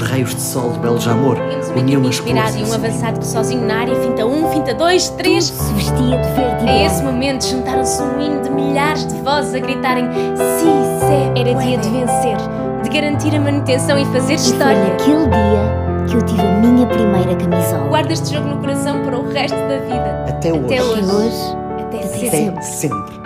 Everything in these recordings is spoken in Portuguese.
os raios de sol de Beljamor uniam as cores. E um avançado que sozinho na área finta 1, finta 2, 3. Tudo se vestia de verde e A branco. esse momento juntaram-se um hino de milhares de vozes a gritarem "Si, se Era puede", dia de vencer. de garantir a manutenção e fazer E foi história. naquele dia que eu tive a minha primeira camisola. Guarda este jogo no coração para o resto da vida. Até hoje. Até hoje. E hoje, Até até sempre. Até sempre.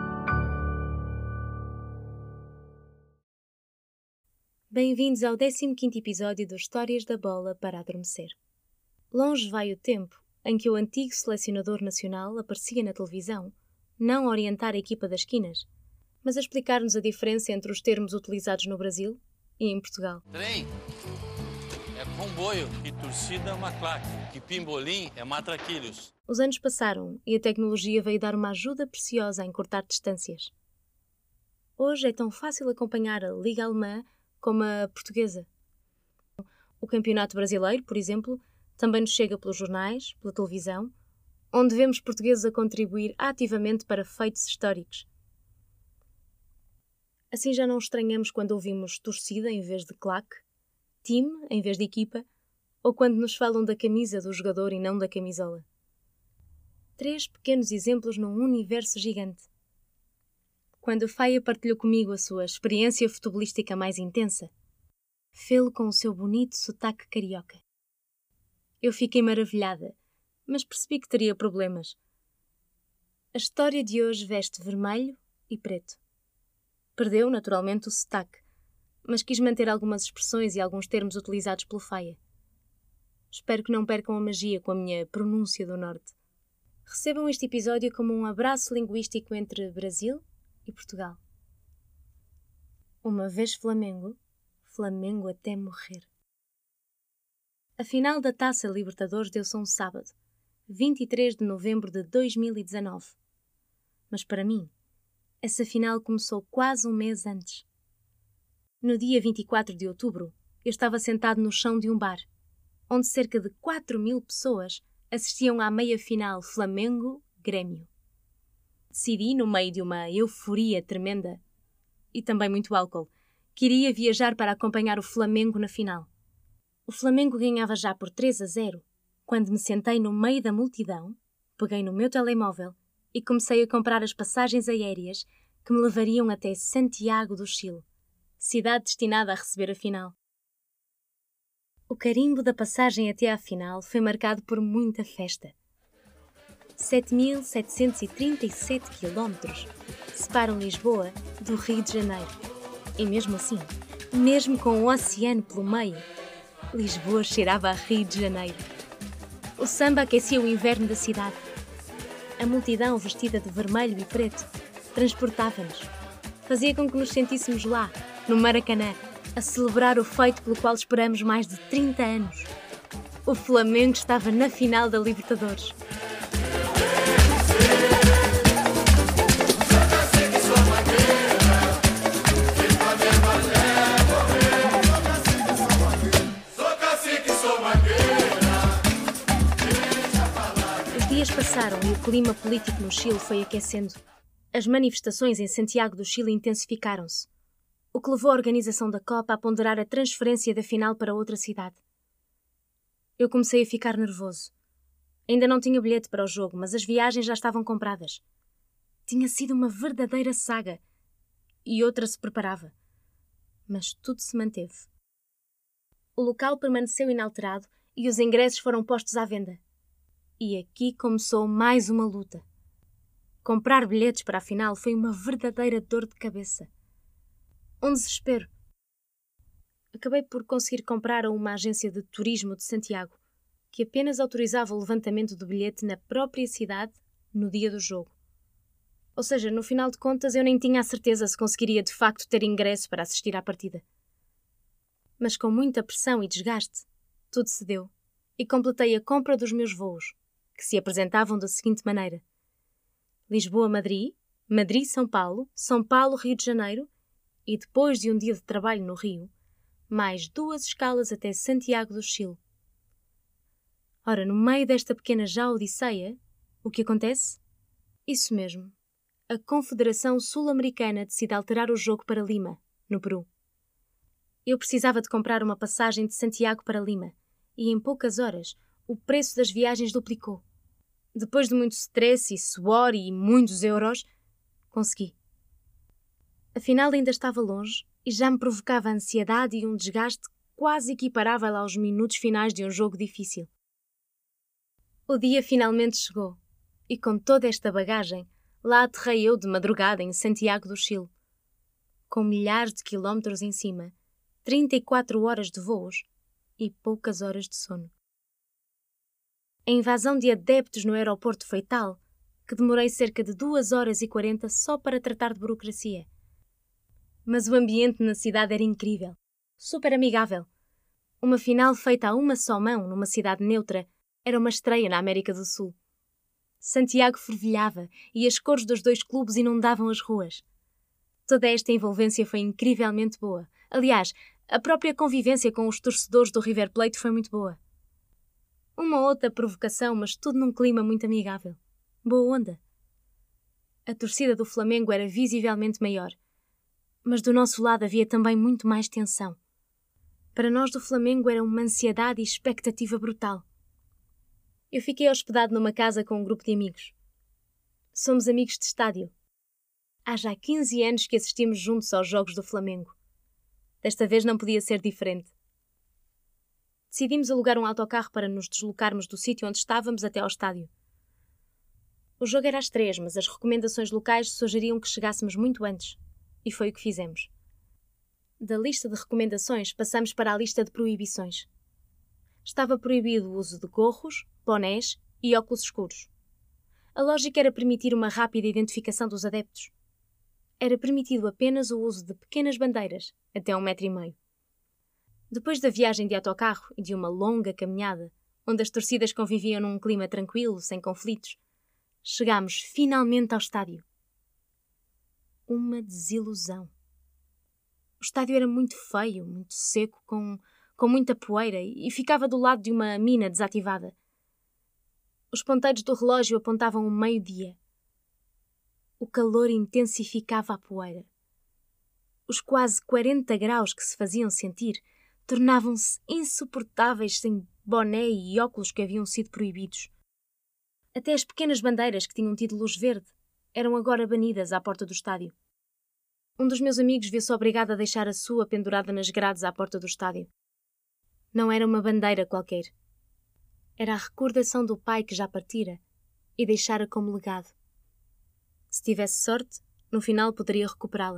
Bem-vindos ao 15º episódio do Histórias da Bola para Adormecer. Longe vai o tempo em que o antigo selecionador nacional aparecia na televisão, não a orientar a equipa das esquinas, mas a explicar-nos a diferença entre os termos utilizados no Brasil e em Portugal. Trem é comboio e torcida é uma claque, que pimbolim é matraquilhos. Os anos passaram e a tecnologia veio dar uma ajuda preciosa a encurtar distâncias. Hoje é tão fácil acompanhar a Liga Alemã como a portuguesa. O Campeonato Brasileiro, por exemplo, também nos chega pelos jornais, pela televisão, onde vemos portugueses a contribuir ativamente para feitos históricos. Assim já não estranhamos quando ouvimos torcida em vez de claque, time em vez de equipa, ou quando nos falam da camisa do jogador e não da camisola. 3 pequenos exemplos num universo gigante. Quando Faia partilhou comigo a sua experiência futebolística mais intensa, fê-lo com o seu bonito sotaque carioca. Eu fiquei maravilhada, mas percebi que teria problemas. A história de hoje veste vermelho e preto. Perdeu, naturalmente, o sotaque, mas quis manter algumas expressões e alguns termos utilizados pelo Faia. Espero que não percam a magia com a minha pronúncia do Norte. Recebam este episódio como um abraço linguístico entre Brasil e Portugal. Uma vez Flamengo, Flamengo até morrer. A final da Taça Libertadores deu-se um sábado, 23 de novembro de 2019. Mas para mim, essa final começou quase um mês antes. No dia 24 de outubro, eu estava sentado no chão de um bar, onde cerca de 4.000 pessoas assistiam à meia-final Flamengo-Grêmio. Decidi, no meio de uma euforia tremenda, e também muito álcool, que iria viajar para acompanhar o Flamengo na final. O Flamengo ganhava já por 3-0, quando me sentei no meio da multidão, peguei no meu telemóvel e comecei a comprar as passagens aéreas que me levariam até Santiago do Chile, cidade destinada a receber a final. O carimbo da passagem até à final foi marcado por muita festa. 7.737 quilómetros separam Lisboa do Rio de Janeiro. E mesmo assim, mesmo com o oceano pelo meio, Lisboa cheirava a Rio de Janeiro. O samba aquecia o inverno da cidade. A multidão vestida de vermelho e preto transportava-nos. Fazia com que nos sentíssemos lá, no Maracanã, a celebrar o feito pelo qual esperamos mais de 30 anos. O Flamengo estava na final da Libertadores. Os dias passaram e o clima político no Chile foi aquecendo. As manifestações em Santiago do Chile intensificaram-se, o que levou a organização da Copa a ponderar a transferência da final para outra cidade. Eu comecei a ficar nervoso. Ainda não tinha bilhete para o jogo, mas as viagens já estavam compradas. Tinha sido uma verdadeira saga. E outra se preparava. Mas tudo se manteve. O local permaneceu inalterado e os ingressos foram postos à venda. E aqui começou mais uma luta. Comprar bilhetes para a final foi uma verdadeira dor de cabeça. Um desespero. Acabei por conseguir comprar a uma agência de turismo de Santiago, que apenas autorizava o levantamento do bilhete na própria cidade no dia do jogo. Ou seja, no final de contas eu nem tinha a certeza se conseguiria de facto ter ingresso para assistir à partida. Mas com muita pressão e desgaste, tudo se deu e completei a compra dos meus voos, que se apresentavam da seguinte maneira: Lisboa-Madrid, Madrid-São Paulo, São Paulo-Rio de Janeiro e depois de um dia de trabalho no Rio, mais 2 escalas até Santiago do Chile. Ora, no meio desta pequena já odisseia, o que acontece? Isso mesmo. A Confederação Sul-Americana decide alterar o jogo para Lima, no Peru. Eu precisava de comprar uma passagem de Santiago para Lima e em poucas horas o preço das viagens duplicou. Depois de muito stress e suor e muitos euros, consegui. Afinal ainda estava longe e já me provocava ansiedade e um desgaste quase equiparável aos minutos finais de um jogo difícil. O dia finalmente chegou e com toda esta bagagem, lá aterrei eu de madrugada em Santiago do Chile. Com milhares de quilómetros em cima, 34 horas de voos e poucas horas de sono. A invasão de adeptos no aeroporto foi tal que demorei cerca de 2 horas e 40 só para tratar de burocracia. Mas o ambiente na cidade era incrível, super amigável. Uma final feita a uma só mão numa cidade neutra era uma estreia na América do Sul. Santiago fervilhava e as cores dos dois clubes inundavam as ruas. Toda esta envolvência foi incrivelmente boa. Aliás, a própria convivência com os torcedores do River Plate foi muito boa. Uma outra provocação, mas tudo num clima muito amigável. Boa onda. A torcida do Flamengo era visivelmente maior, mas do nosso lado havia também muito mais tensão. Para nós do Flamengo era uma ansiedade e expectativa brutal. Eu fiquei hospedado numa casa com um grupo de amigos. Somos amigos de estádio. Há já 15 anos que assistimos juntos aos jogos do Flamengo. Desta vez não podia ser diferente. Decidimos alugar um autocarro para nos deslocarmos do sítio onde estávamos até ao estádio. O jogo era às 3, mas as recomendações locais sugeriam que chegássemos muito antes. E foi o que fizemos. Da lista de recomendações passamos para a lista de proibições. Estava proibido o uso de gorros, bonés e óculos escuros. A lógica era permitir uma rápida identificação dos adeptos. Era permitido apenas o uso de pequenas bandeiras, até 1,5 metro. Depois da viagem de autocarro e de uma longa caminhada, onde as torcidas conviviam num clima tranquilo, sem conflitos, chegámos finalmente ao estádio. Uma desilusão. O estádio era muito feio, muito seco, com muita poeira e ficava do lado de uma mina desativada. Os ponteiros do relógio apontavam o meio-dia. O calor intensificava a poeira. Os quase 40 graus que se faziam sentir tornavam-se insuportáveis sem boné e óculos que haviam sido proibidos. Até as pequenas bandeiras que tinham tido luz verde eram agora banidas à porta do estádio. Um dos meus amigos viu-se obrigado a deixar a sua pendurada nas grades à porta do estádio. Não era uma bandeira qualquer. Era a recordação do pai que já partira e deixara como legado. Se tivesse sorte, no final poderia recuperá-la.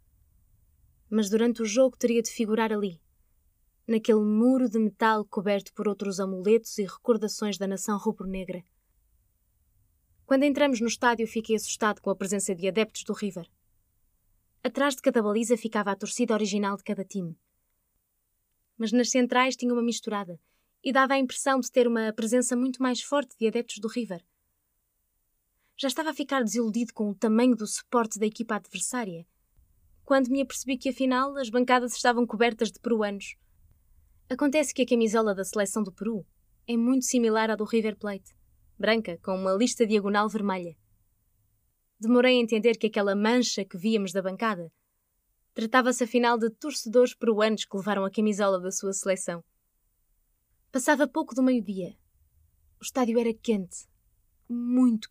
Mas durante o jogo teria de figurar ali, naquele muro de metal coberto por outros amuletos e recordações da nação rubro-negra. Quando entramos no estádio, fiquei assustado com a presença de adeptos do River. Atrás de cada baliza ficava a torcida original de cada time. Mas nas centrais tinha uma misturada e dava a impressão de ter uma presença muito mais forte de adeptos do River. Já estava a ficar desiludido com o tamanho do suporte da equipa adversária, quando me apercebi que afinal as bancadas estavam cobertas de peruanos. Acontece que a camisola da seleção do Peru é muito similar à do River Plate, branca com uma lista diagonal vermelha. Demorei a entender que aquela mancha que víamos da bancada tratava-se afinal de torcedores peruanos que levaram a camisola da sua seleção. Passava pouco do meio-dia. O estádio era quente, muito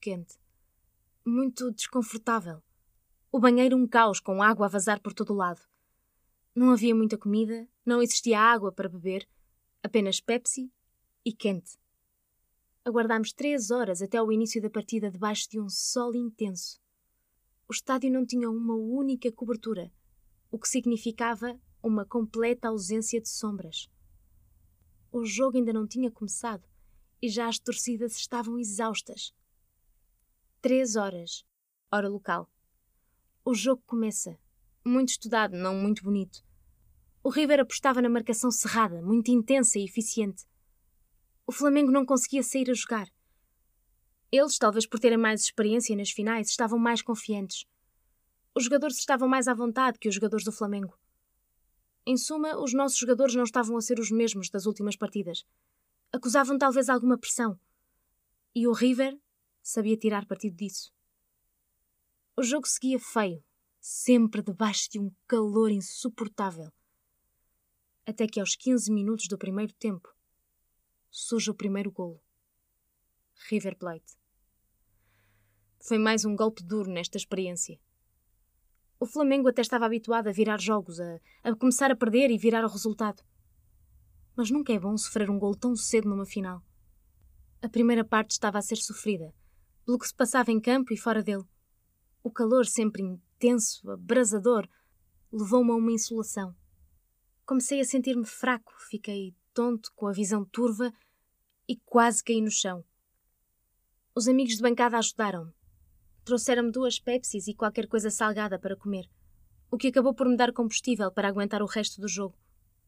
desconfortável. O banheiro um caos, com água a vazar por todo o lado. Não havia muita comida, não existia água para beber, apenas Pepsi e quente. Aguardámos 3 horas até ao início da partida debaixo de um sol intenso. O estádio não tinha uma única cobertura, o que significava uma completa ausência de sombras. O jogo ainda não tinha começado e já as torcidas estavam exaustas. 3 horas, hora local. O jogo começa, muito estudado, não muito bonito. O River apostava na marcação cerrada, muito intensa e eficiente. O Flamengo não conseguia sair a jogar. Eles, talvez por terem mais experiência nas finais, estavam mais confiantes. Os jogadores estavam mais à vontade que os jogadores do Flamengo. Em suma, os nossos jogadores não estavam a ser os mesmos das últimas partidas. Acusavam talvez alguma pressão. E o River sabia tirar partido disso. O jogo seguia feio, sempre debaixo de um calor insuportável. Até que aos 15 minutos do primeiro tempo surge o primeiro golo. River Plate. Foi mais um golpe duro nesta experiência. O Flamengo até estava habituado a virar jogos, a começar a perder e virar o resultado. Mas nunca é bom sofrer um golo tão cedo numa final. A primeira parte estava a ser sofrida, pelo que se passava em campo e fora dele. O calor, sempre intenso, abrasador, levou-me a uma insolação. Comecei a sentir-me fraco, fiquei tonto, com a visão turva e quase caí no chão. Os amigos de bancada ajudaram-me. Trouxeram-me 2 Pepsis e qualquer coisa salgada para comer, o que acabou por me dar combustível para aguentar o resto do jogo.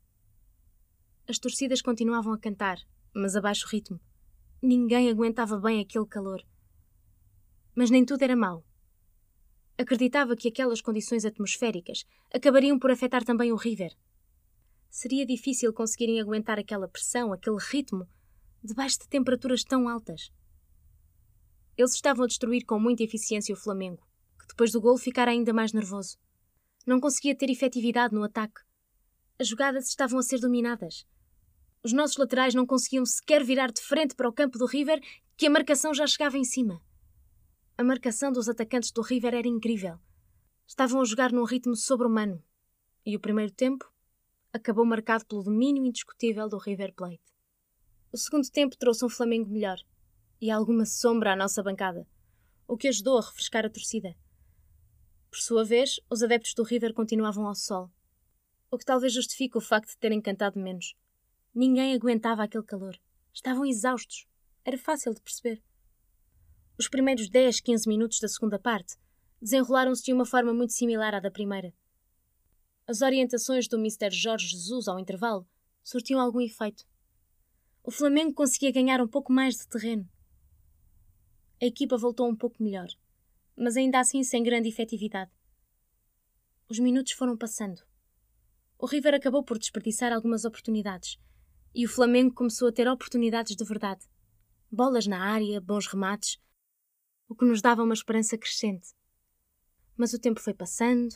As torcidas continuavam a cantar, mas a baixo ritmo. Ninguém aguentava bem aquele calor. Mas nem tudo era mau. Acreditava que aquelas condições atmosféricas acabariam por afetar também o River. Seria difícil conseguirem aguentar aquela pressão, aquele ritmo, debaixo de temperaturas tão altas. Eles estavam a destruir com muita eficiência o Flamengo, que depois do golo ficara ainda mais nervoso. Não conseguia ter efetividade no ataque. As jogadas estavam a ser dominadas. Os nossos laterais não conseguiam sequer virar de frente para o campo do River, que a marcação já chegava em cima. A marcação dos atacantes do River era incrível. Estavam a jogar num ritmo sobre-humano. E o primeiro tempo acabou marcado pelo domínio indiscutível do River Plate. O segundo tempo trouxe um Flamengo melhor e alguma sombra à nossa bancada, o que ajudou a refrescar a torcida. Por sua vez, os adeptos do River continuavam ao sol, o que talvez justifique o facto de terem cantado menos. Ninguém aguentava aquele calor. Estavam exaustos. Era fácil de perceber. Os primeiros 10, 15 minutos da segunda parte desenrolaram-se de uma forma muito similar à da primeira. As orientações do Mr. Jorge Jesus ao intervalo surtiam algum efeito. O Flamengo conseguia ganhar um pouco mais de terreno. A equipa voltou um pouco melhor, mas ainda assim sem grande efetividade. Os minutos foram passando. O River acabou por desperdiçar algumas oportunidades e o Flamengo começou a ter oportunidades de verdade. Bolas na área, bons remates, o que nos dava uma esperança crescente. Mas o tempo foi passando.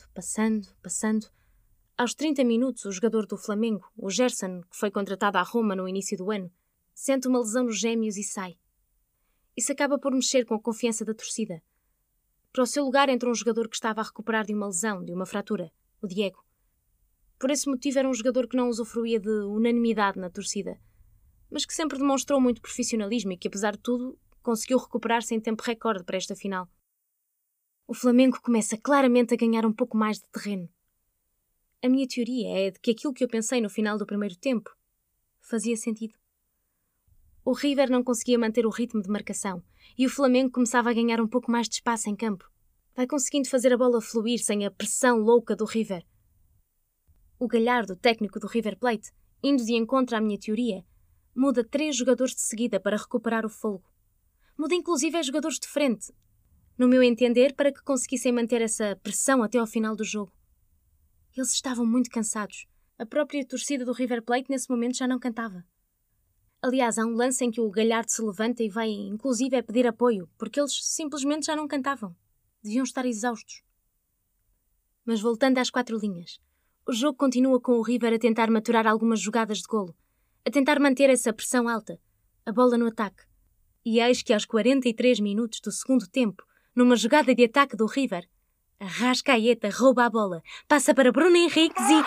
Aos 30 minutos, o jogador do Flamengo, o Gerson, que foi contratado à Roma no início do ano, sente uma lesão nos gêmeos e sai. Isso acaba por mexer com a confiança da torcida. Para o seu lugar entra um jogador que estava a recuperar de uma lesão, de uma fratura, o Diego. Por esse motivo era um jogador que não usufruía de unanimidade na torcida, mas que sempre demonstrou muito profissionalismo e que, apesar de tudo, conseguiu recuperar-se em tempo recorde para esta final. O Flamengo começa claramente a ganhar um pouco mais de terreno. A minha teoria é de que aquilo que eu pensei no final do primeiro tempo fazia sentido. O River não conseguia manter o ritmo de marcação e o Flamengo começava a ganhar um pouco mais de espaço em campo. Vai conseguindo fazer a bola fluir sem a pressão louca do River. O Galhardo, técnico do River Plate, indo de encontro à minha teoria, muda 3 jogadores de seguida para recuperar o fôlego. Muda inclusive a jogadores de frente, no meu entender, para que conseguissem manter essa pressão até ao final do jogo. Eles estavam muito cansados. A própria torcida do River Plate nesse momento já não cantava. Aliás, há um lance em que o Galhardo se levanta e vai inclusive a pedir apoio, porque eles simplesmente já não cantavam. Deviam estar exaustos. Mas voltando às 4 linhas, o jogo continua com o River a tentar maturar algumas jogadas de golo, a tentar manter essa pressão alta, a bola no ataque. E eis que aos 43 minutos do segundo tempo, numa jogada de ataque do River, Arrascaeta rouba a bola, passa para Bruno Henriques e...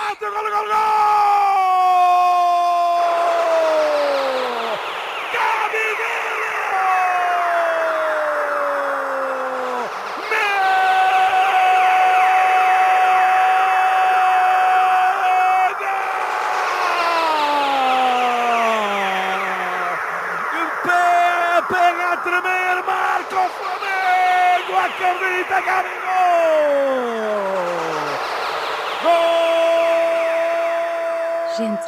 Pega a tremer, marca o Flamengo, acredita, Gabigol! Gol! Gente,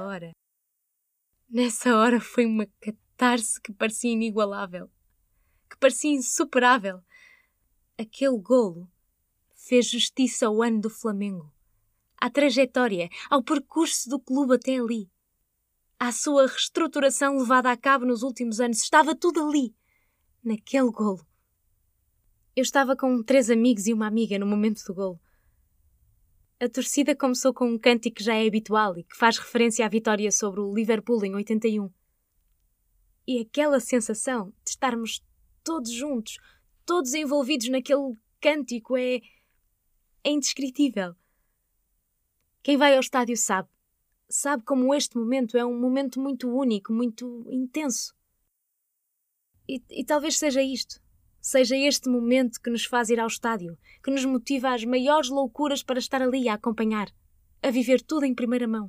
nessa hora foi uma catarse que parecia inigualável, que parecia insuperável. Aquele golo fez justiça ao ano do Flamengo, à trajetória, ao percurso do clube até ali. À sua reestruturação levada a cabo nos últimos anos, estava tudo ali, naquele golo. Eu estava com 3 amigos e uma amiga no momento do golo. A torcida começou com um cântico que já é habitual e que faz referência à vitória sobre o Liverpool em 81. E aquela sensação de estarmos todos juntos, todos envolvidos naquele cântico é indescritível. Quem vai ao estádio sabe como este momento é um momento muito único, muito intenso. E talvez seja isto. Seja este momento que nos faz ir ao estádio, que nos motiva às maiores loucuras para estar ali a acompanhar, a viver tudo em primeira mão.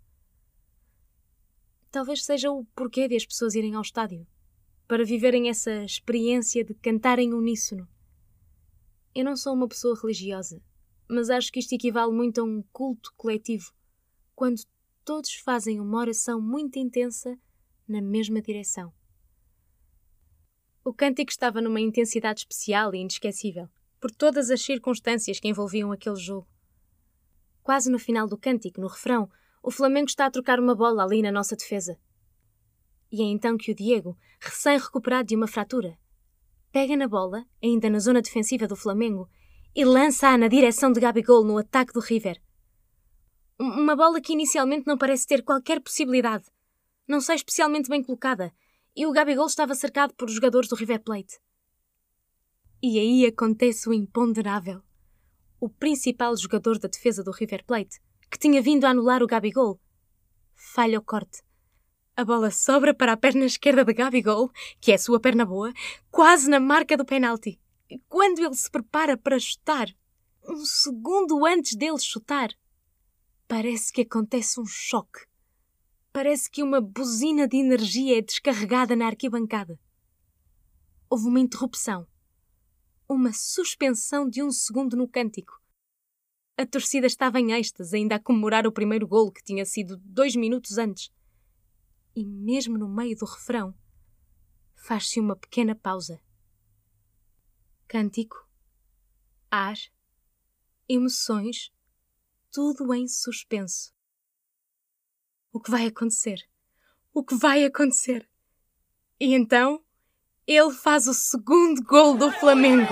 Talvez seja o porquê de as pessoas irem ao estádio, para viverem essa experiência de cantar em uníssono. Eu não sou uma pessoa religiosa, mas acho que isto equivale muito a um culto coletivo, quando todos fazem uma oração muito intensa na mesma direção. O cântico estava numa intensidade especial e inesquecível, por todas as circunstâncias que envolviam aquele jogo. Quase no final do cântico, no refrão, o Flamengo está a trocar uma bola ali na nossa defesa. E é então que o Diego, recém-recuperado de uma fratura, pega na bola, ainda na zona defensiva do Flamengo, e lança-a na direção de Gabigol no ataque do River. Uma bola que inicialmente não parece ter qualquer possibilidade. Não sei, especialmente bem colocada, e o Gabigol estava cercado por jogadores do River Plate. E aí acontece o imponderável. O principal jogador da defesa do River Plate, que tinha vindo a anular o Gabigol, falha o corte. A bola sobra para a perna esquerda de Gabigol, que é a sua perna boa, quase na marca do penalti. E quando ele se prepara para chutar, um segundo antes dele chutar, parece que acontece um choque. Parece que uma buzina de energia é descarregada na arquibancada. Houve uma interrupção. Uma suspensão de um segundo no cântico. A torcida estava em êxtase, ainda a comemorar o primeiro golo que tinha sido 2 minutos antes. E mesmo no meio do refrão, faz-se uma pequena pausa. Cântico, ar, emoções, tudo em suspenso. O que vai acontecer? O que vai acontecer? E então, ele faz o segundo gol do Flamengo.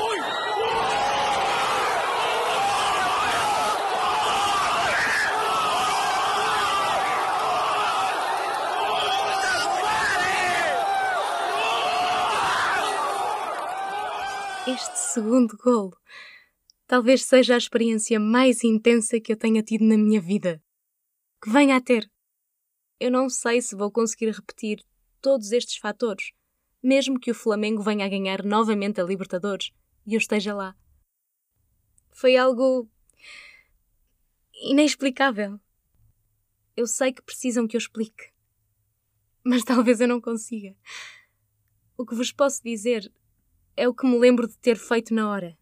Este segundo golo talvez seja a experiência mais intensa que eu tenha tido na minha vida. Que venha a ter. Eu não sei se vou conseguir repetir todos estes fatores, mesmo que o Flamengo venha a ganhar novamente a Libertadores e eu esteja lá. Foi algo inexplicável. Eu sei que precisam que eu explique, mas talvez eu não consiga. O que vos posso dizer é o que me lembro de ter feito na hora.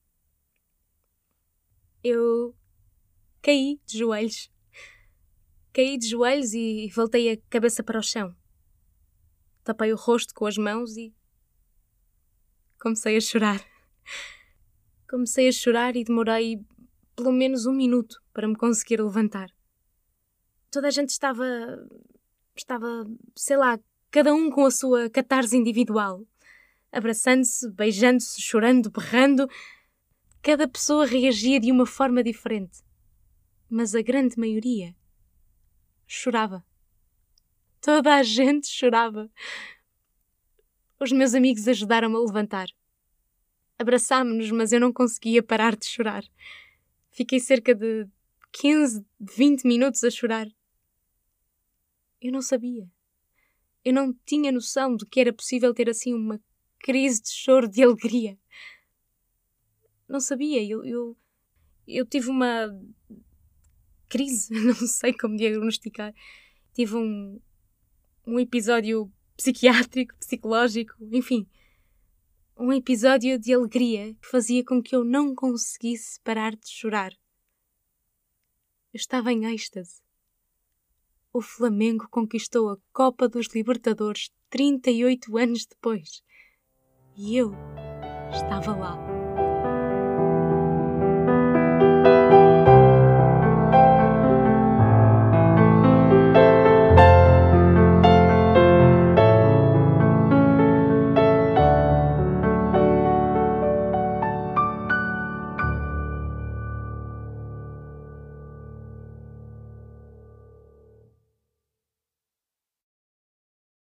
Eu caí de joelhos. Caí de joelhos e voltei a cabeça para o chão. Tapei o rosto com as mãos e comecei a chorar. Comecei a chorar e demorei pelo menos 1 minuto para me conseguir levantar. Toda a gente estava, sei lá, cada um com a sua catarse individual. Abraçando-se, beijando-se, chorando, berrando. Cada pessoa reagia de uma forma diferente. Mas a grande maioria chorava. Toda a gente chorava. Os meus amigos ajudaram-me a levantar. Abraçámo-nos, mas eu não conseguia parar de chorar. Fiquei cerca de 15, 20 minutos a chorar. Eu não sabia. Eu não tinha noção de que era possível ter assim uma crise de choro de alegria. Não sabia. Eu tive uma crise, não sei como diagnosticar. Tive um episódio psiquiátrico, psicológico, enfim. Um episódio de alegria que fazia com que eu não conseguisse parar de chorar. Eu estava em êxtase. O Flamengo conquistou a Copa dos Libertadores 38 anos depois. E eu estava lá.